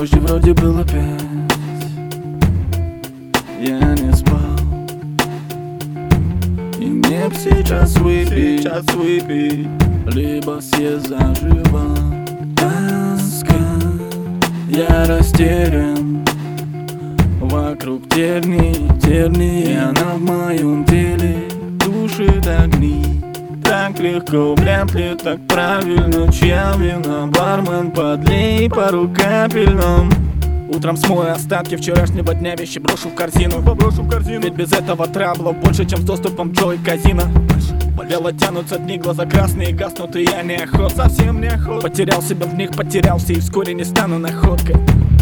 позже вроде было 5. Я не спал, и мне б сейчас выпить, либо съесть заживо. Тоска, я растерян, вокруг тернии, и она в моем теле душит огни. Так легко, вряд ли так правильно, чья вина? Бармен, подлей пару капель нам. Утром смою остатки вчерашнего дня, вещи брошу в корзину. Ведь без этого траблов больше, чем с доступом к Джо и казино. Вяло тянутся дни, глаза красные гаснут, и я неохот, совсем неохот. Потерял себя в них, потерялся и вскоре не стану находкой.